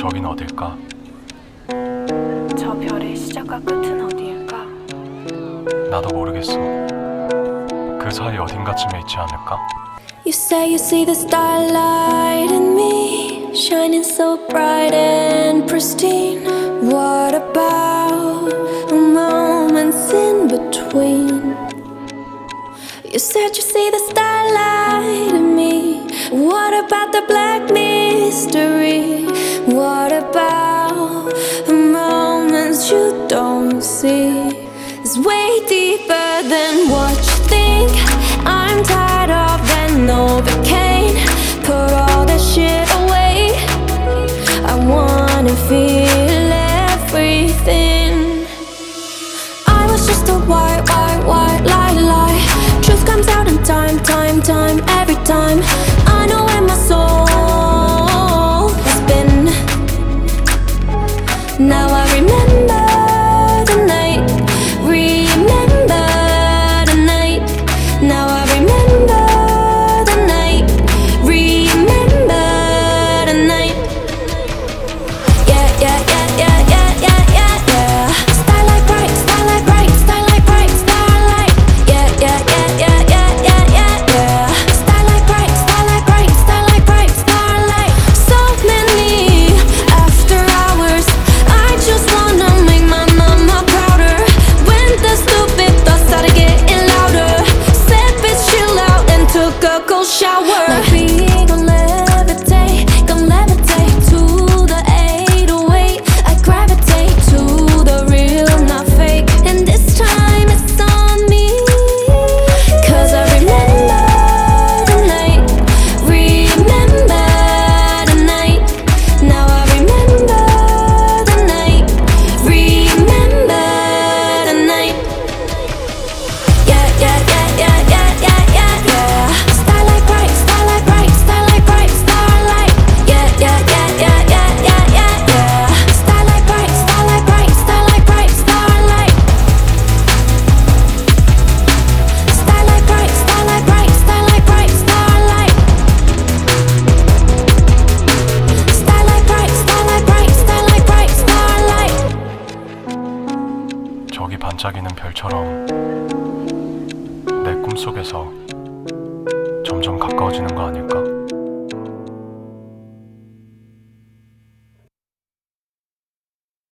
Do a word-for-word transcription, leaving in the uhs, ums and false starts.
저긴 어딜까? 저 별의 시작과 끝은 어디일까? 나도 모르겠어. 그 사이 어딘가쯤에 있지 않을까? You say you see the starlight in me, shining so bright and pristine. What about the moments in between? You said you see the starlight in me. What about the black mystery? What about the moments you don't see? It's way deeper than what you think. I'm tired of that Novocaine. Put all that shit away. I wanna feel everything. I was just a white, white, white lie, lie. Truth comes out in time, time, time, every time. I know where my soul has been. Now I remember the night. Remember the night. Now I remember the night. Remember the night. Yeah, yeah, yeah, yeah, yeah, yeah, yeah, yeah. Starlight bright, starlight bright, starlight bright, starlight. Yeah, yeah, yeah, yeah, yeah, yeah, yeah, yeah. Starlight bright, starlight bright, starlight bright, starlight. So many after hours. I just wanna make my mama prouder. When the stupid thoughts started getting louder, said bitch chill out and took a cold shower. Like we gon' levitate, gon' levitate to the eight oh eight. I gravitate to the real, not fake. And this time it's on me. Cause I remember the night. Remember the night. Now I remember the night. Remember the night. Yeah, yeah, yeah, yeah, yeah, yeah, yeah, yeah. Starlight bright, starlight bright, starlight bright, starlight. Yeah, yeah, yeah, yeah, yeah, yeah, yeah, yeah. Starlight bright, starlight bright, starlight bright, starlight. Starlight bright, starlight bright, starlight bright, starlight. Starlight bright, starlight bright, starlight bright, starlight. 저기 반짝이는 별처럼 내 꿈속에서 점점 가까워지는 거 아닐까?